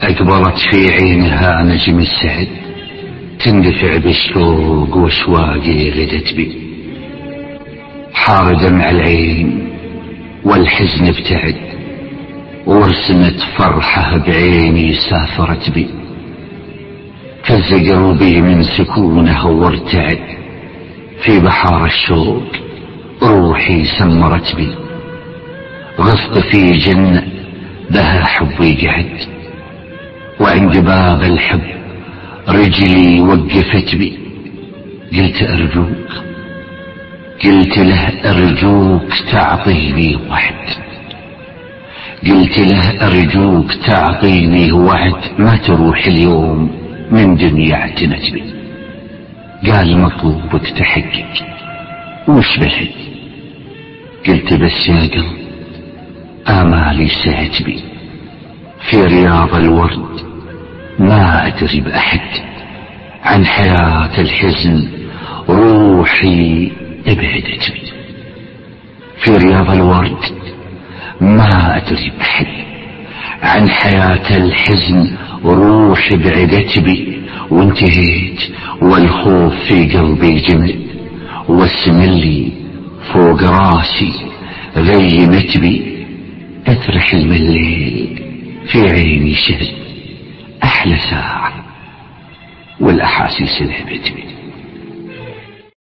أقبلت في عينها نجم السعد، تندفع بالشوق واشواقي غدت بي. حار دمع العين والحزن ابتعد، ورسمت فرحة بعيني سافرت بي. فز قلبي من سكونه وارتعد، في بحار الشوق روحي سمرت بي. غصت في جنة بها حبي قعد، وعند باب الحب رجلي وقفت بي. قلت أرجوك، قلت له أرجوك تعطيني وعد، قلت له أرجوك تعطيني وعد، ما تروح اليوم من دنيا اعتنت بي. قال مطلوبك تحقق، وش بعد؟ قلت بس يا قلب آمالي سعت بي. في رياض الورد ما أدري بأحد، عن حياة الحزن روحي ابعدت بي. في رياض الورد ما أدري بأحد، عن حياة الحزن روحي بعدت بي. وانتهيت والخوف في قلبي جمد، والسملي فوق راسي غيمت بي. اترحل من الليل في عيني شهد، أحلى ساعة والأحاسيس لعبت بي.